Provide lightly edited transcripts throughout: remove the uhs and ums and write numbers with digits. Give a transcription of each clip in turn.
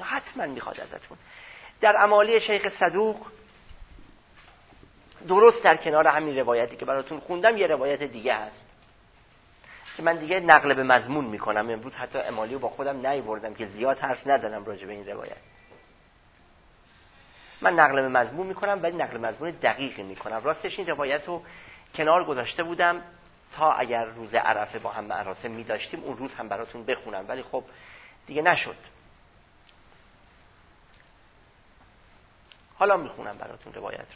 اینو حتما میخواد ازتون. در امالی شیخ صدوق درست در کنار همین روایتی که براتون خوندم یه روایت دیگه هست که من دیگه نقل به مضمون میکنم. امروز حتی امالی رو با خودم نیاوردم که زیاد حرف نزنم راجع به این روایت. من نقل به مضمون میکنم ولی نقل مضمون دقیقی میکنم. راستش این روایت رو کنار گذاشته بودم تا اگر روز عرفه با هم مراسم می‌داشتیم اون روز هم براتون بخونم، ولی خب دیگه نشد. حالا میخونم براتون روایت رو.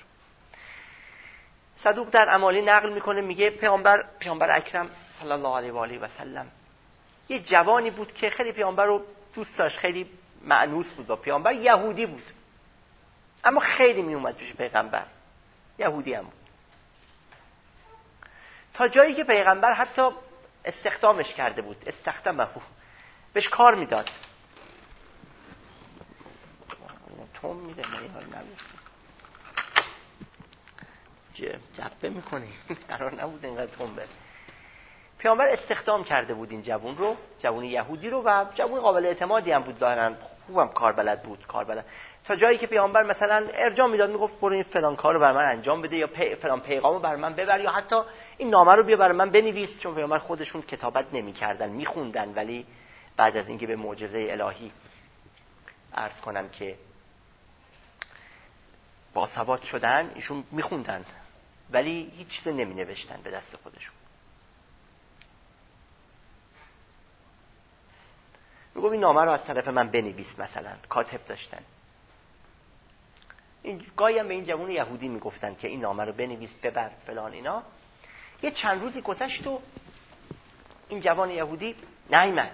صدوق در امالی نقل میکنه، میگه پیامبر اکرم صلی الله علیه و آله و سلم یه جوانی بود که خیلی پیامبر رو دوست داشت، خیلی مأنوس بود با پیامبر. یهودی بود اما خیلی میومد پیش پیغمبر. یهودی هم بود تا جایی که پیغمبر حتی استخدامش کرده بود. استخدمه، بهش کار میداد. توم میده من حال نبود جبه میکنه قرار نبود اینقدر توم بره. پیامبر استخدام کرده بود این جوون رو، جوون یهودی رو، و جوون قابل اعتمادی هم بود، ظاهرا خوبم کار بلد بود. تا جایی که پیامبر مثلا ارجاع میداد، میگفت برو این فلان کارو بر من انجام بده، یا فلان پیغامو بر من ببر، یا حتی این نامه رو بیا بر من بنویس. چون پیامبر خودشون کتابت نمی‌کردن، می‌خوندن، ولی بعد از اینکه به معجزه الهی عرض کنم که باسواد شدن، ایشون می‌خوندن ولی هیچ چیزی نمی‌نوشتن به دست خودشون. میگم این نامه رو از طرف من بنویس، مثلا کاتب داشتن. این گاهی هم به این جوان یهودی میگفتن که این نامه رو بنویس ببر فلان اینا. یه چند روزی گذشت و این جوان یهودی نیامد.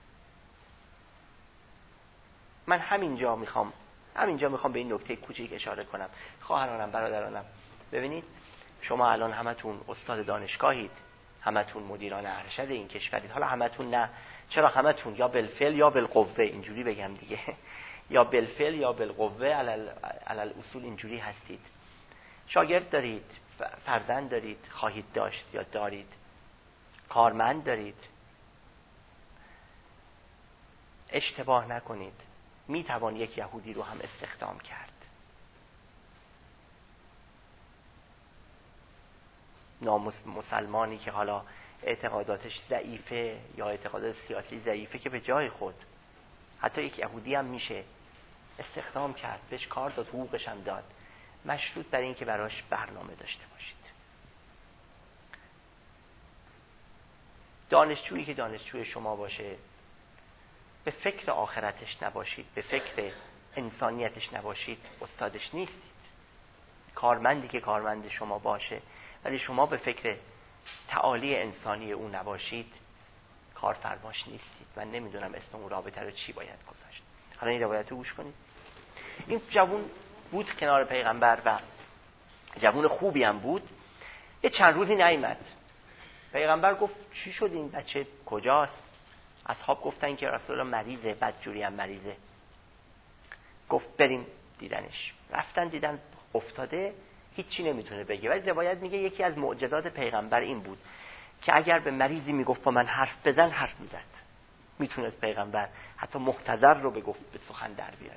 من همینجا میخوام به این نکته کوچیک اشاره کنم. خواهرانم، برادرانم، ببینید شما الان همتون استاد دانشگاهید، همتون مدیران ارشد این کشورید. حالا همتون نه، چرا همتون یا بالفعل یا بالقوه، اینجوری بگم دیگه، یا بالفعل یا بالقوه علل اصول اینجوری هستید. شاگرد دارید، فرزند دارید، خواهید داشت یا دارید، کارمند دارید. اشتباه نکنید، میتوان یک یهودی رو هم استخدام کرد. مسلمانی که حالا اعتقاداتش ضعیفه یا اعتقادات سیاسی ضعیفه که به جای خود، حتی یک یهودی هم میشه استخدام کرد، بهش کار داد، حقوقش هم داد، مشروط بر این که براش برنامه داشته باشید. دانشجویی که دانشجوی شما باشه، به فکر آخرتش نباشید، به فکر انسانیتش نباشید، استادش نیستید. کارمندی که کارمند شما باشه ولی شما به فکر تعالی انسانی او نباشید، کارفرماش نیستید. من نمیدونم اسم اون رابطه رو چی باید گذاشت. حالا این روایت رو گوش کنید. این جوون بود کنار پیغمبر و جوون خوبی هم بود. یه چند روزی نیامد. پیغمبر گفت چی شد این بچه، کجاست؟ اصحاب گفتن که رسول الله مریضه، بدجوری هم مریضه. گفت بریم دیدنش. رفتن دیدن، افتاده، هیچی نمیتونه بگه. ولی روایت میگه یکی از معجزات پیغمبر این بود که اگر به مریضی میگفت با من حرف بزن، حرف میزد. میتونست پیغمبر حتی محتضر رو بگفت به سخن در بیاره.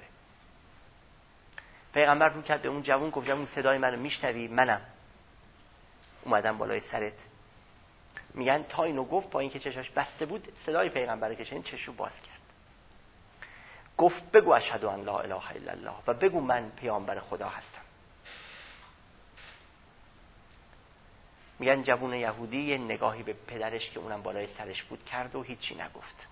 پیغمبر رو کرد به اون جوون، گفت جوون صدای منو میشنوی؟ منم اومدم بالای سرت. میگن تا اینو گفت، با اینکه چشاش بسته بود، صدای پیغمبر رو که شنید چشو باز کرد. گفت بگو اشهد ان لا اله الا الله و بگو من پیامبر خدا هستم. میگن جوون یهودی یه نگاهی به پدرش که اونم بالای سرش بود کرد و هیچی نگفت.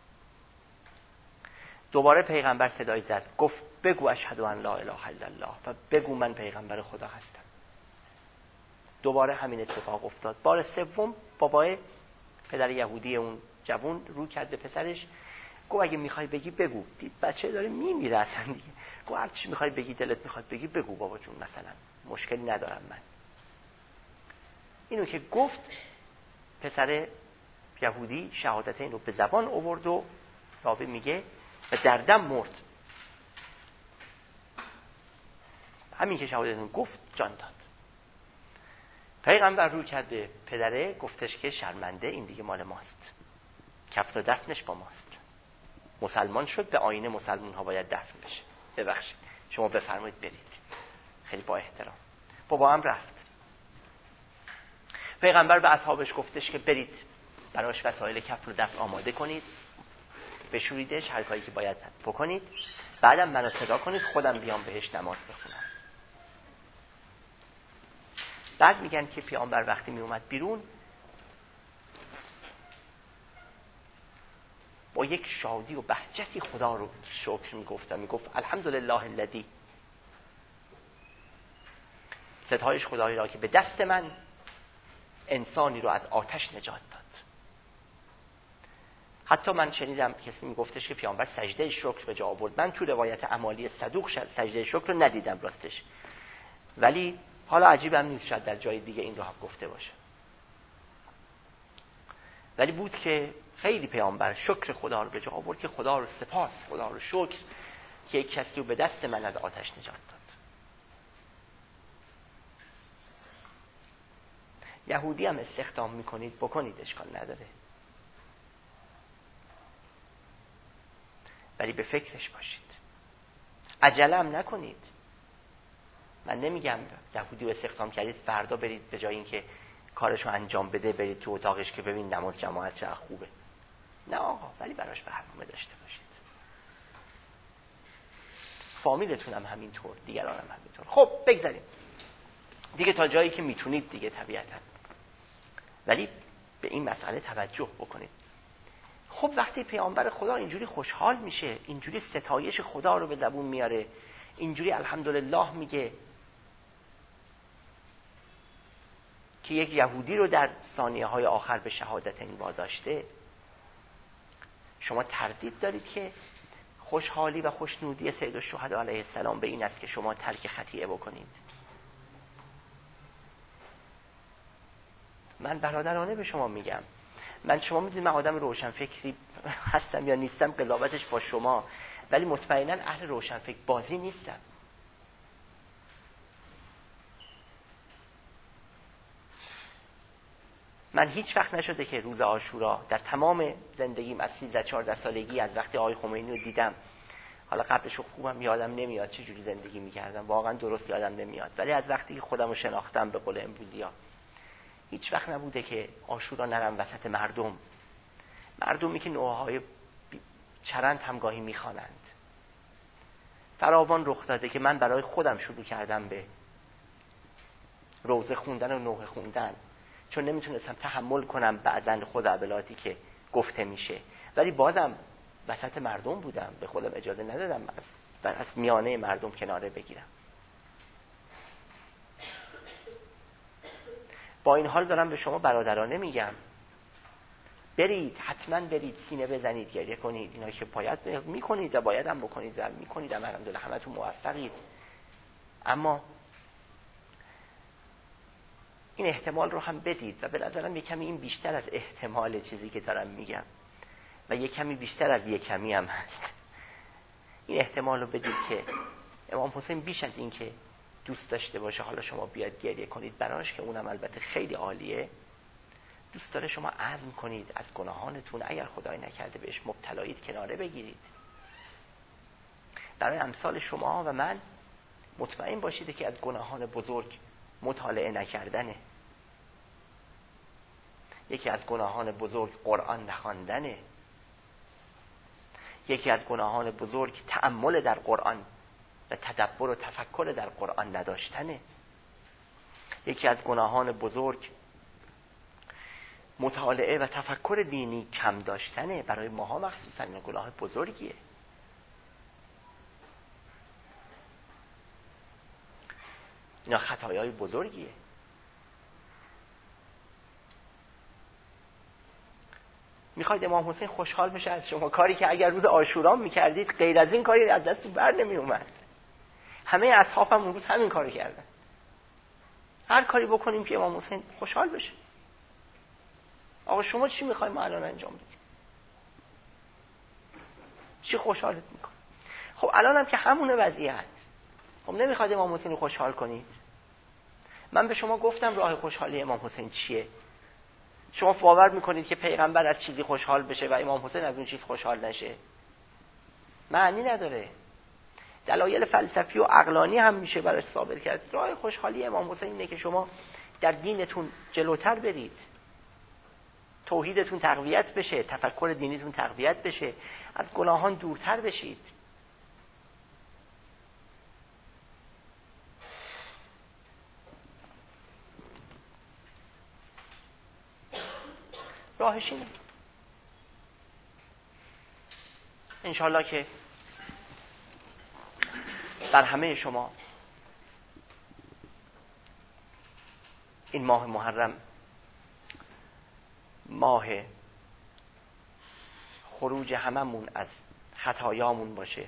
دوباره پیغمبر صدای زد، گفت بگو اشهد ان لا اله الا الله و بگو من پیغمبر خدا هستم. دوباره همین اتفاق افتاد. بار سوم بابای پدر یهودی اون جوون رو کرد به پسرش، گفت اگه میخوای بگی بگو. دید بچه داره میمیره اصلا دیگه. گفت هر چی میخوای بگی، دلت میخواد بگی بگو بابا جون، مثلا مشکلی ندارم من. اینو که گفت، پسر یهودی شهادت اینو به زبان آورد و راوی میگه و در دم مرد. همین که شهادت اینو گفت جان داد. پیغمبر رو کرد به پدره، گفتش که شرمنده، این دیگه مال ماست، کفن و دفنش با ماست. مسلمان شد، به آیین مسلمان ها باید دفن بشه. ببخشید شما بفرمایید برید. خیلی با احترام. بابا هم رفت. پیغمبر به اصحابش گفتش که برید براش وسایل کفن رو دفن آماده کنید، بشوریدش، هر کاری که باید بکنید، بعدم منو صدا کنید خودم بیام بهش نماز بخونم. بعد میگن که پیامبر وقتی می اومد بیرون با یک شادی و بهجتی خدا رو شکر میگفت الحمدلله الذی، ستایش خدایی را که به دست من انسانی رو از آتش نجات داد. حتی من شنیدم کسی میگفتش که پیامبر سجده شکر به جا آورد. من تو روایت اعمالی صدوق سجده شکر رو ندیدم راستش، ولی حالا عجیبم نیست شاید در جای دیگه این رو هم گفته باشه. ولی بود که خیلی پیامبر شکر خدا رو به جا آورد که خدا رو سپاس، خدا رو شکر که یک کسی رو به دست من از آتش نجات داد. یهودی هم استخدام میکنید بکنید، اشکال نداره، ولی به فکرش باشید، عجله هم نکنید. من نمیگم یهودی رو استخدام کردید فردا برید به جای اینکه کارشو انجام بده برید تو اتاقش که ببین نماز جماعت چقدر خوبه. نه آقا، ولی براش برنامه داشته باشید. فامیلتون هم همینطور، دیگران هم همینطور. خب بگذاریم دیگه تا جایی که میتونید دیگه طبیعتا، ولی به این مسئله توجه بکنید. خب وقتی پیامبر خدا اینجوری خوشحال میشه، اینجوری ستایش خدا رو به زبون میاره، اینجوری الحمدلله میگه که یک یهودی رو در ثانیه های آخر به شهادت این واداشته، شما تردید دارید که خوشحالی و خوشنودی سید الشهدا علیه السلام به این است که شما ترک خطیئه بکنید؟ من برادرانه به شما میگم، شما میدونید من آدم روشنفکری هستم یا نیستم قضاوتش با شما، ولی مطمئنا اهل روشنفکر بازی نیستم. من هیچ وقت نشده که روز عاشورا در تمام زندگیم از 13-14 سالگی، از وقتی آقای خمینی رو دیدم، حالا قبلش خوبم یادم نمیاد چه جوری زندگی میکردم، واقعا درست یادم نمیاد، ولی از وقتی که خودم رو شناختم به قول امروزی‌ها هیچ وقت نبوده که عاشورا نرم وسط مردمی که نوحه‌های چرند همگاهی میخوانند. فراوان رخ داده که من برای خودم شروع کردم به روزه خوندن و نوحه خوندن، چون نمیتونستم تحمل کنم بعضن خزعبلاتی که گفته میشه، ولی بازم وسط مردم بودم، به خودم اجازه ندادم از میانه مردم کناره بگیرم. با این حال دارم به شما برادرانه میگم برید، حتما برید، سینه بزنید، گریه کنید، اینا که باید میکنید و باید هم بکنید و میکنید، الحمدلله همتون موفقید. اما این احتمال رو هم بدید و به نظرم یک کمی این بیشتر از احتمال چیزی که دارم میگم و یک کمی بیشتر از یک کمی هم هست. این احتمال رو بدید که امام حسین بیش از این که دوست داشته باشه حالا شما بیاد گریه کنید براش، که اونم البته خیلی عالیه، دوست داره شما عزم کنید از گناهانتون اگر خدای نکرده بهش مبتلایید کناره بگیرید. برای امثال شما و من مطمئن باشید که از گناهان بزرگ مطالعه نکردنه، یکی از گناهان بزرگ قرآن نخواندنه، یکی از گناهان بزرگ تأمل در قرآن و تدبر و تفکر در قرآن نداشتنه، یکی از گناهان بزرگ مطالعه و تفکر دینی کم داشتنه. برای ماها مخصوصا این گناه بزرگیه. اینا خطایای بزرگیه. میخواید امام حسین خوشحال بشه از شما، کاری که اگر روز عاشورا میکردید غیر از این کاری از دست بر نمی اومد. همه اصحاب هم اون روز همین کارو کردن. هر کاری بکنیم که امام حسین خوشحال بشه. آقا شما چی میخواید ما الان انجام بدیم؟ چی خوشحالت میکنه؟ خب الان هم که همونه وضعیت. خب نمیخواید امام حسین رو خوشحال کنید؟ من به شما گفتم راه خوشحالی امام حسین چیه. شما باور میکنید که پیغمبر از چیزی خوشحال بشه و امام حسین از اون چیز خوشحال نشه؟ معنی نداره. دلایل فلسفی و عقلانی هم میشه براش ثابت کرد. راه خوشحالی امام حسین اینه که شما در دینتون جلوتر برید، توحیدتون تقویت بشه، تفکر دینیتون تقویت بشه، از گناهان دورتر بشید. راهش اینه. انشالله که بر همه شما این ماه محرم ماه خروج هممون از خطایامون باشه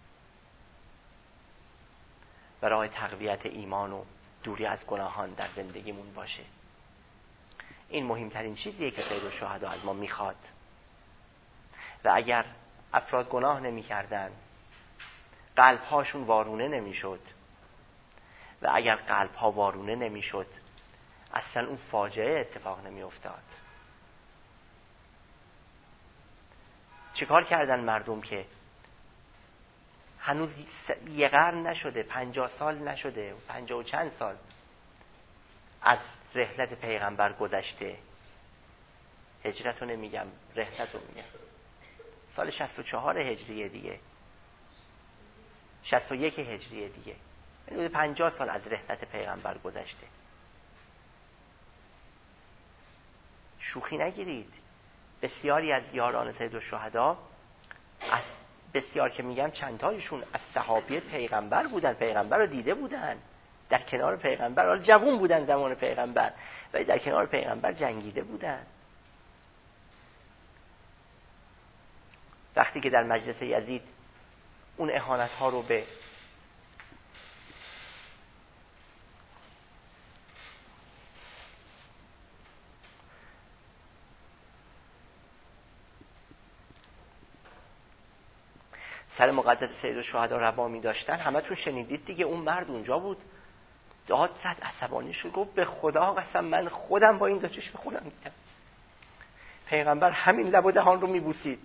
و راه تقویت ایمان و دوری از گناهان در زندگیمون باشه. این مهمترین چیزیه که سید الشهدا از ما میخواد. و اگر افراد گناه نمی کردن، قلبهاشون وارونه نمی شد، و اگر قلبها وارونه نمی شد اصلا اون فاجعه اتفاق نمی افتاد. چیکار کردن مردم که هنوز یه قرن نشده، 50 سال نشده، 50 و چند سال از رحلت پیغمبر گذشته، هجرتو نمیگم، رحلتو میگم، سال 64 هجری دیگه، 61 هجری دیگه، یعنی 50 سال از رحلت پیغمبر گذشته. شوخی نگیرید. بسیاری از یاران سید الشهدا، از بسیار که میگم چندتایشون از صحابه پیغمبر بودن، پیغمبر رو دیده بودن، در کنار پیغمبر، حالا جوان بودن زمان پیغمبر، ولی در کنار پیغمبر جنگیده بودن. وقتی که در مجلس یزید اون اهانت ها رو به سر مقدس سید الشهدا روا می داشتن، همتون شنیدید دیگه. اون مرد اونجا بود، داد زد، عصبانی شد، گفت به خدا قسم من خودم با این دو چشم خودم دیدم پیغمبر همین لب و دهان رو می بوسید.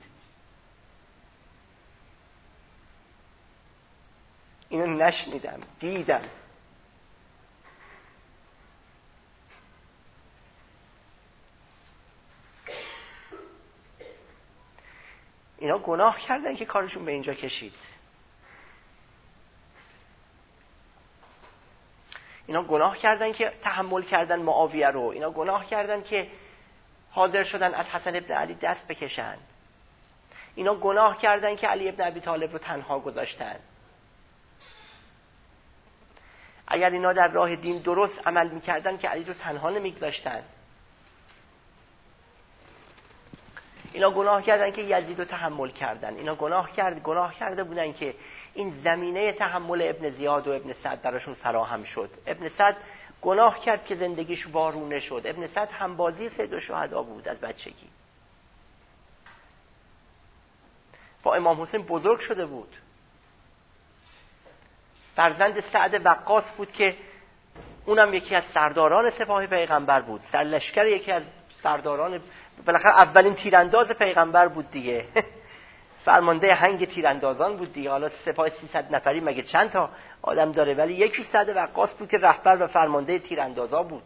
اینو نشنیدم، دیدم. اینا گناه کردن که کارشون به اینجا کشید. اینا گناه کردن که تحمل کردن معاویه رو. اینا گناه کردن که حاضر شدن از حسن ابن علی دست بکشن. اینا گناه کردن که علی ابن ابی طالب رو تنها گذاشتن. اگر اینا در راه دین درست عمل میکردن که علی رو تنها نمیگذاشتن. اینا گناه کردن که یزید رو تحمل کردن. اینا گناه کرده بودن که این زمینه تحمل ابن زیاد و ابن سعد براشون فراهم شد. ابن سعد گناه کرد که زندگیش وارونه شد. ابن سعد همبازی سید الشهدا بود از بچگی. با امام حسین بزرگ شده بود. فرزند سعد وقاص بود که اونم یکی از سرداران سپاه پیغمبر بود، سرلشکر یکی از سرداران، بالاخره اولین تیرانداز پیغمبر بود دیگه. فرمانده هنگ تیراندازان بود دیگه. حالا سپاه 300 نفری مگه چند تا آدم داره، ولی یکی سعد وقاص بود که رهبر و فرمانده تیراندازا بود.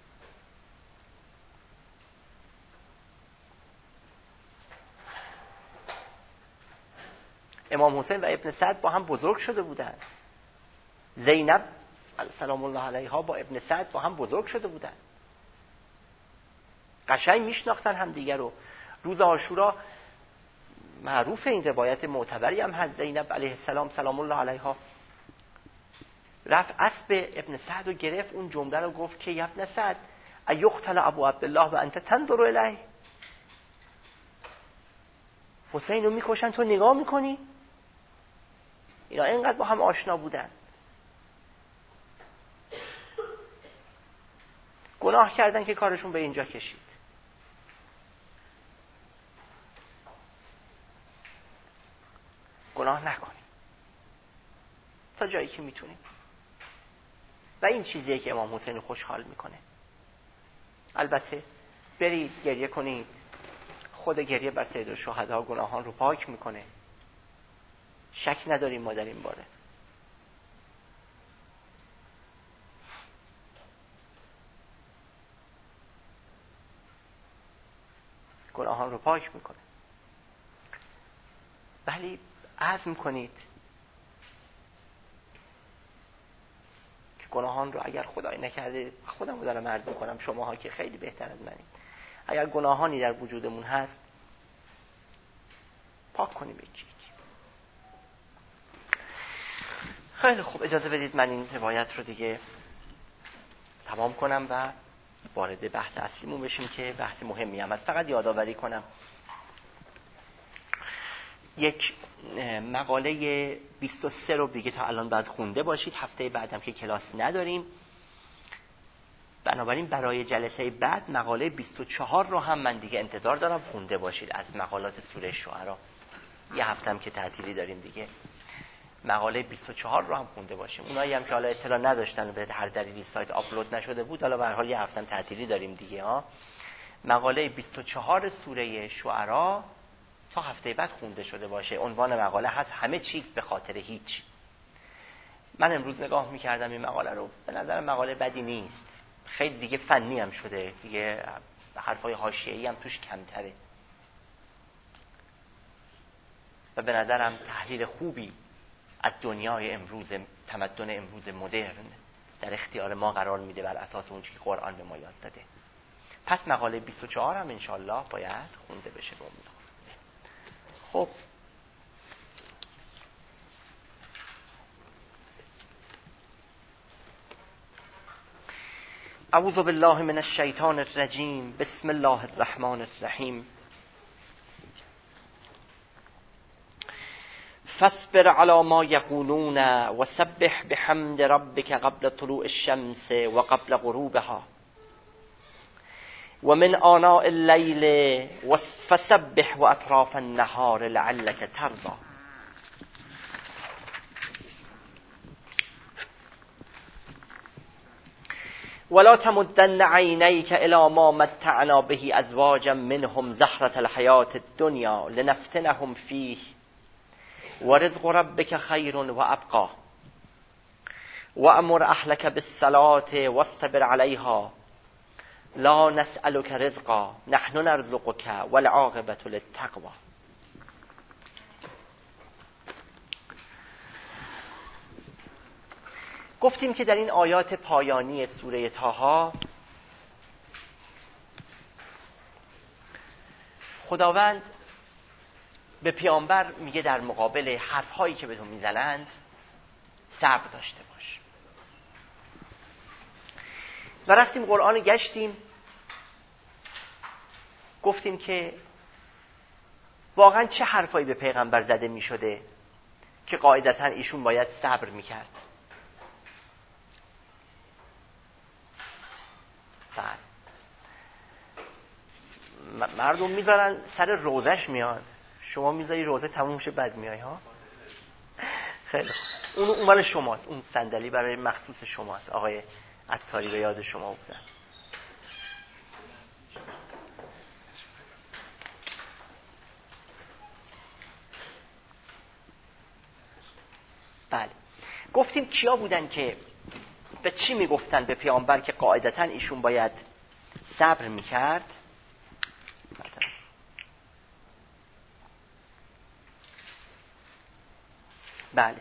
امام حسین و ابن سعد با هم بزرگ شده بودن. زینب سلام الله علیها با ابن سعد با هم بزرگ شده بودن. قشنگ میشناختن هم دیگر رو. روز عاشورا معروف، این روایت معتبری هم هست، زینب علیه السلام سلام الله علیها رفت اسب ابن سعد رو گرفت، اون جمله رو گفت که یا ابن سعد ایقتل ابو عبدالله و انت تنظر الیه، حسین رو میکشن تو نگاه میکنی؟ اینا اینقدر با هم آشنا بودن. گناه کردن که کارشون به اینجا کشید. گناه نکنیم تا جایی که میتونیم. و این چیزیه که امام حسین خوشحال میکنه. البته برید گریه کنید، خود گریه بر سید الشهدا گناهان رو پاک میکنه. شک نداریم ما در این باره. گناهان رو پاک میکنه. ولی عزم کنید که گناهان رو اگر خدای نکرده، خودم رو دارم عرض میکنم، شماها که خیلی بهتر از منید، اگر گناهانی در وجودمون هست پاک کنیم یکی. خیلی خوب، اجازه بدید من این روایت رو دیگه تمام کنم و وارد بحث اصلیمون بشیم که بحث مهمی هم هست. فقط یادآوری کنم یک مقاله 23 رو دیگه تا الان بعد خونده باشید، هفته بعدم که کلاس نداریم، بنابراین برای جلسه بعد مقاله 24 رو هم من دیگه انتظار دارم خونده باشید از مقالات سوره شعرا. یه هفتم که تعطیلی داریم دیگه، مقاله 24 رو هم خونده باشیم. اونایی هم که حالا اطلاع نداشتن و به هر دلیلی سایت آپلود نشده بود، حالا به هر حال یه هفتم تعطیلی داریم دیگه ها. مقاله 24 سوره شعرا تا هفته بعد خونده شده باشه. عنوان مقاله هست همه چیز به خاطر هیچ. من امروز نگاه می‌کردم این مقاله رو، به نظر مقاله بدی نیست، خیلی دیگه فنی هم شده دیگه، حرفای حاشیه‌ای هم توش کمتره و به نظرم تحلیل خوبی از دنیای امروز، تمدن امروز مدرن در اختیار ما قرار میده بر اساس اون چیزی که قرآن به ما یاد داده. پس مقاله 24 هم انشالله باید خونده بشه به امید. خب اعوذ بالله من الشیطان الرجیم، بسم الله الرحمن الرحیم. فاصبر على ما یقولون وسبح بحمد ربک قبل طلوع الشمس وقبل غروبها ومن آناء الليل فسبح واطراف النهار لعلك ترضى. ولا تمدن عينيك إلى ما متعنا به أزواجا منهم زهرة الحياة الدنيا لنفتنهم فيه ورزق ربك خير وأبقى وأمر أهلك بالصلاة واصطبر عليها لا نسألك رزقا نحن نرزقك والعاقبة للتقوى. گفتیم که در این آیات پایانی سوره طه خداوند به پیامبر میگه در مقابل حرفهایی که به تو میزنند صبر داشته باش. و رفتیم قرآن گشتیم، گفتیم که واقعا چه حرفایی به پیغمبر زده میشده که قاعدتا ایشون باید صبر میکرد. مردم میذارن سر روزش میان، شما میذاری روزه تموم شه بعد میای ها. خیلی خوب، اون مال شماست، اون صندلی برای مخصوص شماست. آقای عطاری به یاد شما بودن. بله، گفتیم کیا بودن که به چی میگفتن به پیامبر که قاعدتا ایشون باید صبر میکرد. بله،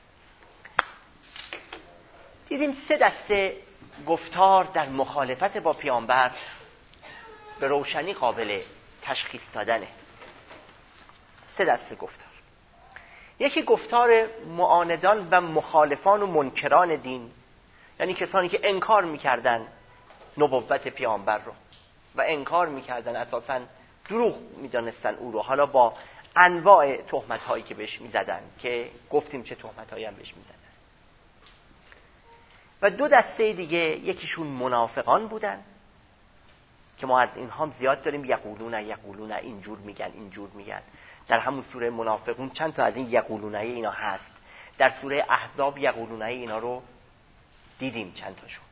دیدیم 3 دسته گفتار در مخالفت با پیامبر به روشنی قابل تشخیص دادنه. 3 دسته گفتار. یکی گفتار معاندان و مخالفان و منکران دین، یعنی کسانی که انکار میکردن نبوت پیامبر رو و انکار میکردن، اساساً دروغ میدانستن او رو، حالا با انواع تهمت هایی که بهش میزدن که گفتیم چه تهمت هایی هم بهش میزدن. و 2 دسته دیگه، یکیشون منافقان بودن که ما از اینها زیاد داریم، یقولون اینجور میگن. در همون سوره منافقون چند تا از این یقولونه اینا هست. در سوره احزاب یقولونه اینا رو دیدیم چند تاشون.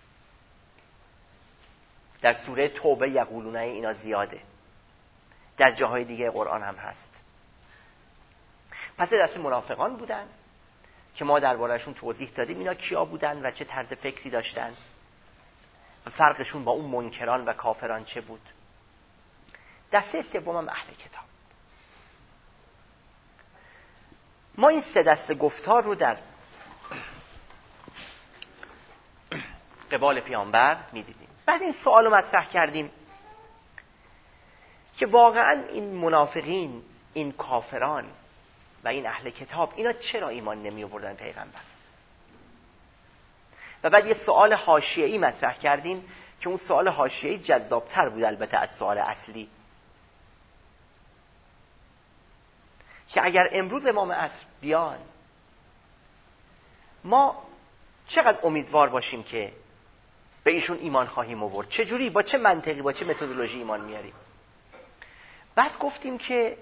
در سوره توبه یقولونه اینا زیاده. در جاهای دیگه قرآن هم هست. پس دست منافقان بودن که ما دربارهشون توضیح دادیم اینا کیا بودن و چه طرز فکری داشتن و فرقشون با اون منکران و کافران چه بود. دسته سوم هم اهل کتاب. ما این سه دسته گفتار رو در قبال پیامبر می‌دیدیم. بعد این سوال رو مطرح کردیم که واقعا این منافقین، این کافران و این اهل کتاب اینا چرا ایمان نمی آوردن پیغمبر؟ و بعد یه سوال حاشیه‌ای مطرح کردیم که اون سوال حاشیه‌ای جذاب‌تر بود البته از سوال اصلی، که اگر امروز امام عصر بیان ما چقدر امیدوار باشیم که به ایشون ایمان خواهیم آورد، چه جوری، با چه منطقی، با چه متدولوژی ایمان میاریم. بعد گفتیم که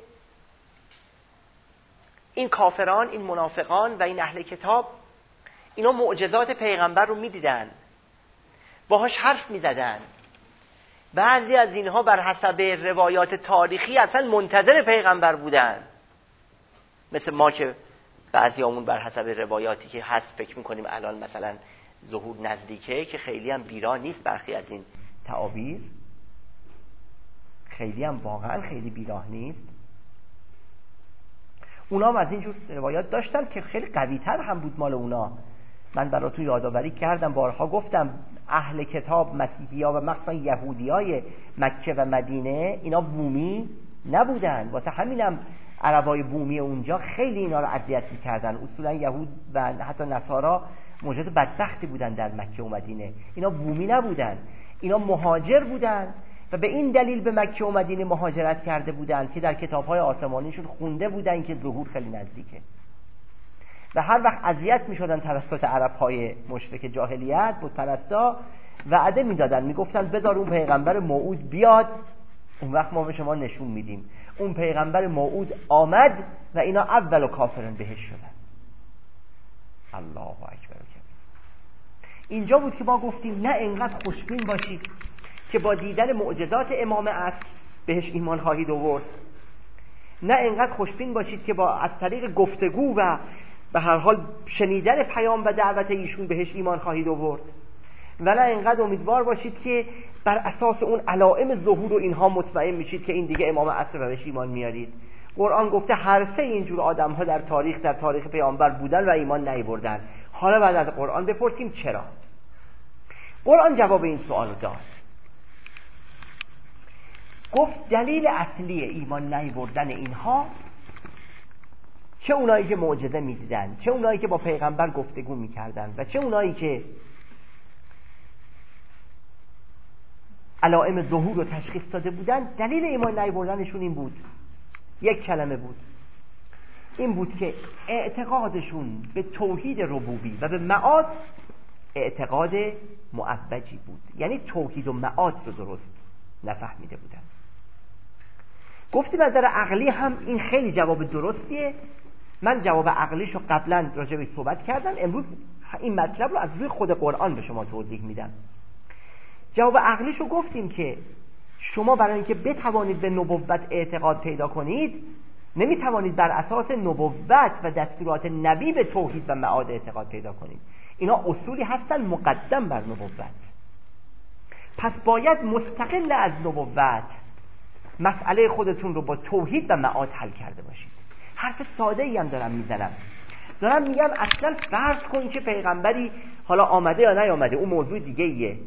این کافران، این منافقان و این اهل کتاب اینا معجزات پیغمبر رو میدیدن، باهاش حرف میزدن. بعضی از اینها بر حسب روایات تاریخی اصلا منتظر پیغمبر بودن، مثل ما که بعضیامون بر حسب روایاتی که هست فکر میکنیم الان مثلا ظهور نزدیکه، که خیلی هم بیرا نیست برخی از این تعابیر، خیلی هم واقعا خیلی بیراه نیست. اونا هم از اینجور روایات داشتن که خیلی قوی‌تر هم بود مال اونا. من براتون یادآوری کردم، بارها گفتم اهل کتاب، مسیحی‌ها و مخصوصا یهودیای مکه و مدینه اینا بومی نبودن، واسه همینم عربای بومی اونجا خیلی اینا رو اذیت می‌کردن. اصولا یهود و حتی نصارا موجود بدبختی بودن در مکه و مدینه. اینا بومی نبودن، اینا مهاجر بودن و به این دلیل به مکه و مدینه مهاجرت کرده بودن که در کتاب‌های آسمانیشون خونده بودن که ظهور خیلی نزدیکه. و هر وقت اذیت می‌شدن توسط عرب‌های مشرک جاهلیت، بت پرستا، وعده می‌دادن، میگفتن بذار اون پیغمبر موعود بیاد، اون وقت ما به شما نشون میدیم. اون پیغمبر موعود آمد و اینا اول کافرن بهش شدن. الله اکبر. اینجا بود که ما گفتیم نه انقدر خوشبین باشید که با دیدن معجزات امام عصر بهش ایمان خواهید آورد، نه انقدر خوشبین باشید که با از طریق گفتگو و به هر حال شنیدن پیام و دعوت ایشون بهش ایمان خواهید آورد، و نه انقدر امیدوار باشید که بر اساس اون علائم ظهور و اینها مطمئن میشید که این دیگه امام عصر بهش ایمان میارید. قرآن گفته هر سه اینجور آدم‌ها در تاریخ پیامبر بودن و ایمان نیاوردن. حالا بعد از قرآن بپرسیم چرا. قرآن جواب این سوال رو داد. گفت دلیل اصلی ایمان نیاوردن اینها، چه اونایی که معجزه میدیدن، چه اونایی که با پیغمبر گفتگو میکردن و چه اونایی که علائم ظهور رو تشخیص داده بودن، دلیل ایمان نیاوردنشون این بود، یک کلمه بود، این بود که اعتقادشون به توحید ربوبی و به معاد اعتقاد معوجی بود. یعنی توحید و معاد رو درست نفهمیده بودن. گفتیم از نظر عقلی هم این خیلی جواب درستیه. من جواب عقلیش رو قبلا راجع بهش صحبت کردم، امروز این مطلب رو از روی خود قرآن به شما توضیح میدم. جواب عقلیش رو گفتیم که شما برای اینکه بتوانید به نبوت اعتقاد پیدا کنید، نمیتوانید بر اساس نبوت و دستورات نبی به توحید و معاد اعتقاد پیدا کنید. اینا اصولی هستن مقدم بر نبوت. پس باید مستقل از نبوت مسئله خودتون رو با توحید و معاد حل کرده باشید. حرف ساده ای هم دارم میزنم، دارم میگم اصلا فرض کن که پیغمبری حالا آمده یا نیامده، اون موضوع دیگه ایه.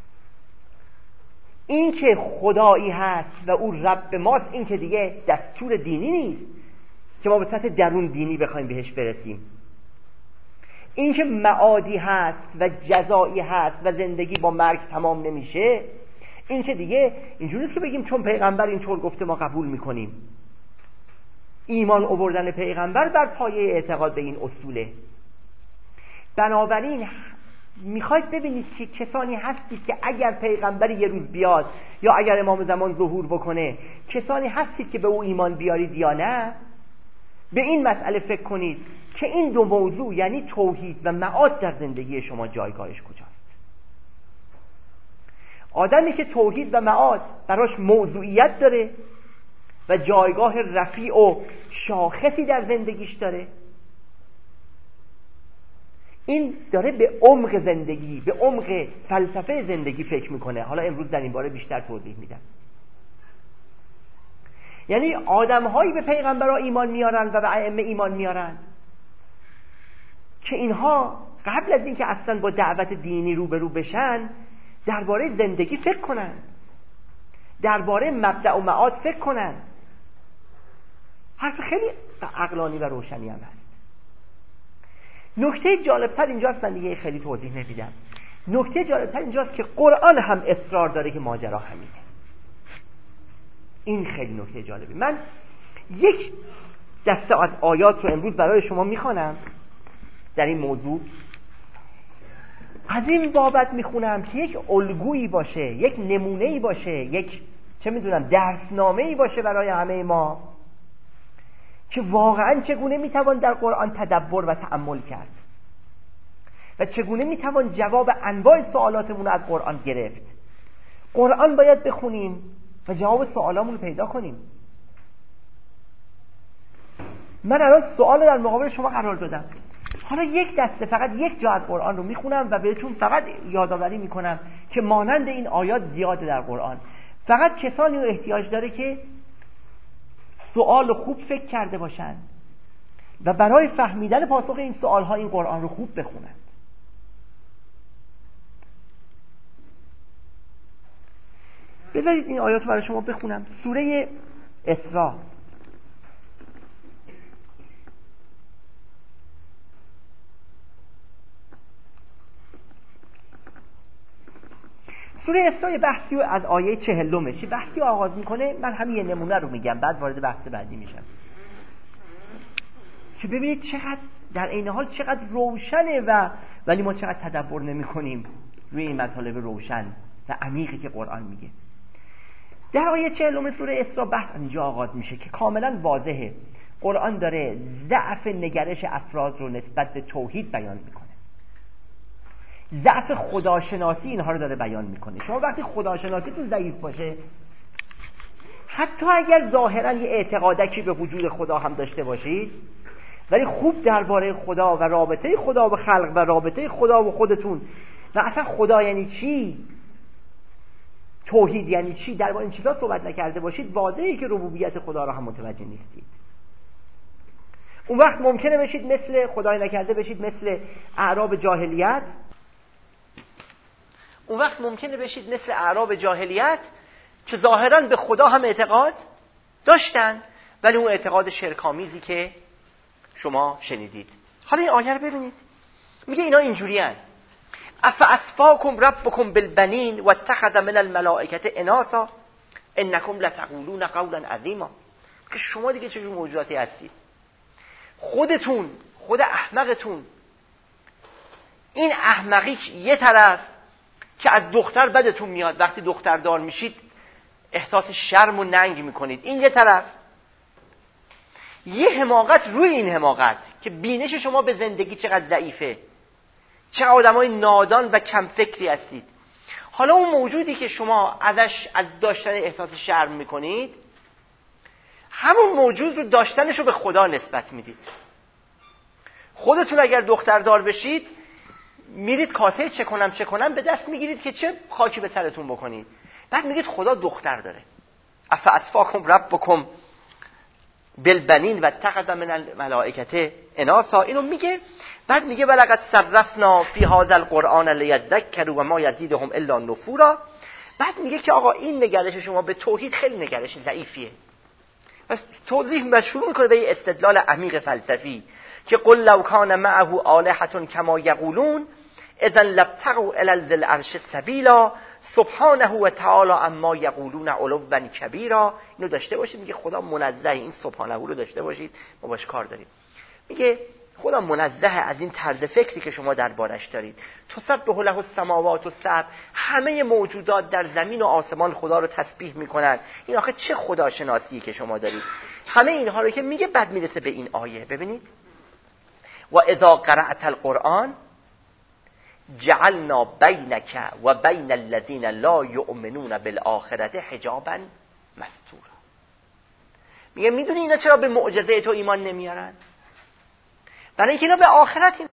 این که خدایی هست و او رب ماست، این که دیگه دستور دینی نیست که ما به سطح درون دینی بخوایم بهش برسیم. این که معادی هست و جزایی هست و زندگی با مرگ تمام نمیشه، این که دیگه اینجوری نیست که بگیم چون پیغمبر اینطور گفته ما قبول میکنیم. ایمان آوردن پیغمبر بر پایه اعتقاد به این اصوله. بنابراین میخواید ببینید که کسانی هستید که اگر پیغمبر یه روز بیاد یا اگر امام زمان ظهور بکنه، کسانی هستید که به او ایمان بیارید یا نه؟ به این مسئله فکر کنید که این دو موضوع یعنی توحید و معاد در زندگی شما جایگاهش کجاست. آدمی که توحید و معاد براش موضوعیت داره و جایگاه رفیع و شاخصی در زندگیش داره. این داره به عمق زندگی، به عمق فلسفه زندگی فکر میکنه. حالا امروز در این باره بیشتر توضیح میدم. یعنی آدم‌هایی به پیغمبرها ایمان میارن و به ائمه ایمان میارن که اینها قبل از اینکه اصلا با دعوت دینی روبرو بشن درباره زندگی فکر کنن، درباره مبدأ و معاد فکر کنن. حرف خیلی عقلانی و روشنی هم هست. نکته جالبتر اینجاست، من دیگه خیلی توضیح نمیدم. نکته جالبتر اینجاست که قرآن هم اصرار داره که ماجرا همینه. این خیلی نکته جالبی. من یک دسته از آیات رو امروز برای شما میخوانم در این موضوع. از این بابت میخونم که یک الگویی باشه، یک نمونه‌ای باشه، یک چه میدونم درسنامه‌ای باشه برای همه ما که واقعا چگونه میتوان در قرآن تدبر و تأمل کرد و چگونه میتوان جواب انواع سوالاتمون رو از قرآن گرفت. قرآن باید بخونیم و جواب سوالامون رو پیدا کنیم. من الان سوال در مقابل شما قرار دادم. حالا یک دسته فقط یک جا از قرآن رو میخونم و بهتون فقط یادآوری میکنم که مانند این آیات زیاده در قرآن. فقط کسانی رو احتیاج داره که سوال خوب فکر کرده باشن و برای فهمیدن پاسخ این سوالها این قرآن رو خوب بخونن. بذارید این آیات رو برای شما بخونم. سوره اسراء سوره اسراء بحثی رو از آیه 40 بحثی آغاز میکنه. من همین یه نمونه رو میگم بعد وارد بحث بعدی میشم که ببینید چقدر در عین حال چقدر روشنه ولی ما چقدر تدبر نمی‌کنیم روی این مطالب روشن و عمیقی که قرآن میگه. در آیه 40 سوره اسراء بحث اینجا آغاز میشه که کاملا واضحه. قرآن داره ضعف نگرش افراد رو نسبت به توحید بیان میکنه. ضعف خداشناسی اینها رو داره بیان میکنه. شما وقتی خداشناسیتون ضعیف باشه، حتی اگر ظاهرا یه اعتقادکی به وجود خدا هم داشته باشید، ولی خوب درباره خدا و رابطه خدا و خلق و رابطه خدا و خودتون و اصلا خدا یعنی چی، توحید یعنی چی، درباره این چیزا صحبت نکرده باشید، واضحه که ربوبیت خدا رو هم متوجه نیستید. اون وقت ممکنه بشید مثل خدای نکرده بشید مثل اعراب جاهلیت. که ظاهراً به خدا هم اعتقاد داشتن ولی اون اعتقاد شرک‌آمیزی که شما شنیدید. حالا این آیه رو ببینید، میگه اینا اینجوریان: افاسفاکم ربکم بالبنین و اتخذ من الملائکه اناثا انکم لتقولون قولا عظیما. که شما دیگه چه جور موجوداتی هستید؟ خود احمقتون، این احمقی یه طرف که از دختر بدتون میاد، وقتی دختردار میشید احساس شرم و ننگ میکنید، این یه طرف. یه حماقت روی این حماقت که بینش شما به زندگی چقدر ضعیفه، چقدر آدمای نادان و کم فکری هستید. حالا اون موجودی که شما ازش از داشتن احساس شرم میکنید، همون موجود رو داشتنش رو به خدا نسبت میدید. خودتون اگر دختردار بشید میرید کاسه چه کنم به دست میگیرید که چه خاکی به سرتون بکنید، بعد میگید خدا دختر داره. افاسفاکم ربکم بالبنین و اتخذ من الملائکه اناثا. اینو میگه، بعد میگه ولقد صرفنا فی هذا القرآن لیذکروا و ما یزیدهم الا نفورا. بعد میگه که آقا این نگرش شما به توحید خیلی نگرش ضعیفیه. پس توضیح شروع میکنه به یه استدلال عمیق فلسفی که قل لو کان معه آلهة کما یقولون اذا لابتغوا الی ذی العرش سبیلا سبحانه و تعالی اما یقولون علوا کبیرا. اینو داشته باشید. میگه خدا منزه، این سبحانه رو داشته باشید، ما باش کار داریم. میگه خدا منزه از این طرز فکری که شما دربارش دارید. تسبح له السماوات السبع، همه موجودات در زمین و آسمان خدا رو تسبیح میکنن. این آخه چه خداشناسیه که شما دارید؟ همه اینها رو که میگه بعد میرسه به این آیه. ببینید: و اذا قرأت القرآن جعلنا بینک و بین الذین لا یؤمنون بالآخرة حجابا مستورا. میگه میدونی اینا چرا به معجزه تو ایمان نمیارن؟ برای اینکه اینا به آخرت